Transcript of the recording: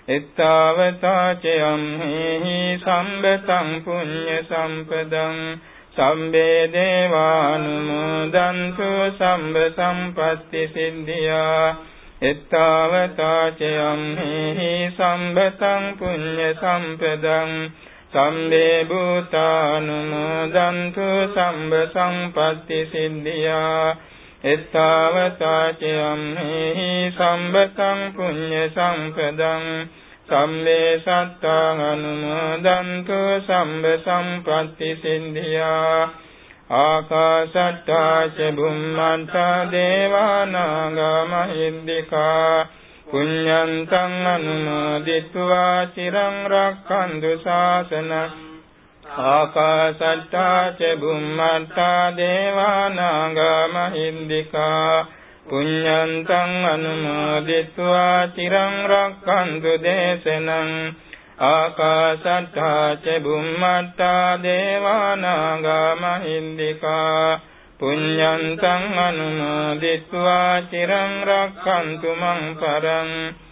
එත්තාවතාචයම්හි සම්බතං පුඤ්ඤ සම්පදං සම්බේ දේවානුමෝදන්තු සම්බ සම්පත්ති සිද්ධියා එත්තාවතාචයම්හි සම්බතං පුඤ්ඤ සම්පදං සම්බේ භූතානුමෝදන්තු සම්බ සම්පත්ති සිද්ධියා එත්තාවතාචයම්හි සම්බතං පුඤ්ඤ සම්පදං සම්මේ සත්තාං අනුමෝදන්තු සම්බ සම්පත්ති සිද්ධියා ආකාශට්ටා ච බුම්මට්ටා දේවානාගා මහිද්దికා පුඤ්ඤන්තං අනුමෝදිत्वा චිරං රක්ඛන්තු ශාසනං ආකාශට්ටා ච බුම්මට්ටා දේවානාගා මහිද්దికා පුඤ්ඤන්තං අනුමෝදිत्वा චිරං රක්ඛන්තු දේශනං ආකාශට්ටා ච බුම්මට්ටා දේවානාගා මහිද්దికා පුඤ්ඤන්තං අනුමෝදිत्वा චිරං රක්ඛන්තු මං පරං